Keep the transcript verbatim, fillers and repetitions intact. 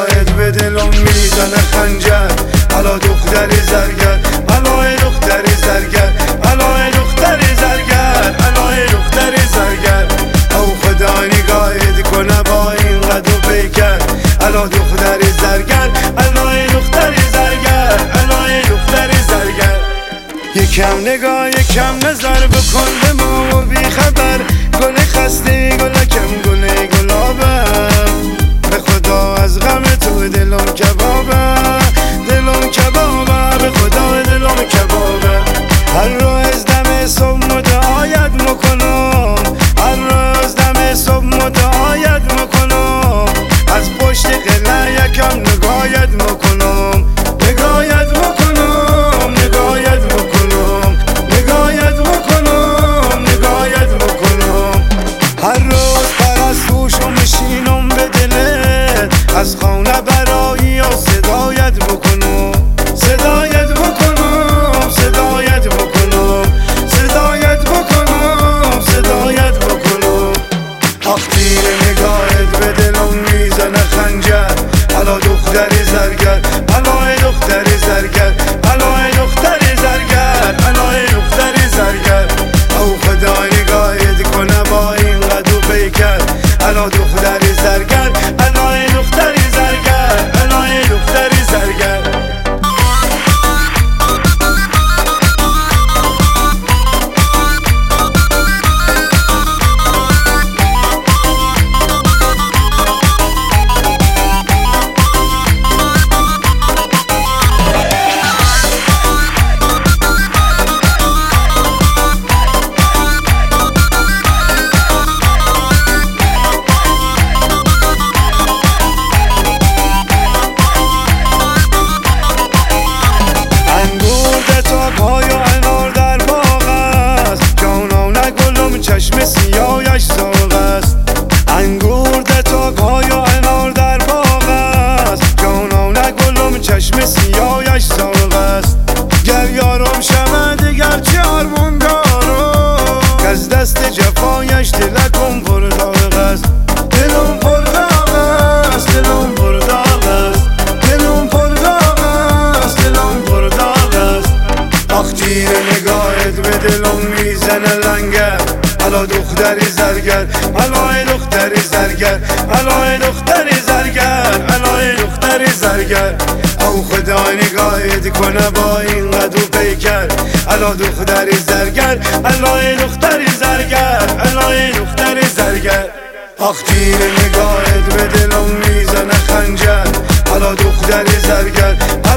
نگاهت به دلم میزنه خنجر. الا دختری زرگر، الای دختری زرگر، الای دختری زرگر، الای دختری زرگر. او خدا نگاهت کنه با این قد و پیکر. الا دختری زرگر، الای دختری زرگر، الای دختری زرگر. یکم نگاه یکم نظر بکن به ما و بی خبر. گل خسته گلکم گل گلابم، به خدا از غم تو دلم کبابه، دلم کبابه، به خدا دلم کبابه. هر روز دم صبح مدعایت میکنم، هر روز دم صبح مدعایت میکنم. از پشت قله یکم نگاهت میکنم، نگاهت میکنم، نگاهت میکنم، نگاهت میکنم، نگاهت میکنم. هر روز پرستوشو میشینم به دلت، از خانه برایی و صدایت بکنم، صدایت بکنم، صدایت بکنم، صدایت بکنم، صدایت بکنم. آخ تیر نگاهت به دلم میزنه خنجر. الا دختری زرگر، الای دختری زرگر، الای دختری زرگر، الای دختری زرگر. او خدا نگاهت کنه با این قد و پیکر. الا دختری زرگر، الای دختری زرگر، الای دختری زرگر. چشم سیاهش سرخ است، انگور ده تاک‌های و انار در باغ است. جانانه گلم چشم سیاهش سرخ است. گر یارم شود دیگر چه آرمان دارم، که از دست جفایش دلکم پر داغ است. دلم پر داغ است، دلم پر داغ است، دلم پر داغ است، دلم پر داغ است. آخ تیر نگاهت به دلم میزنه لنگر. الا دختری زرگر، الای دختری زرگر، الای دختری زرگر، الای دختری زرگر. او خدا نگاهت کنه با این قد و پیکر. الا دختری زرگر، الای دختری زرگر، الای دختری زرگر. آخ تیر نگاهت به دلم میزنه خنجر. الا دختری زرگر،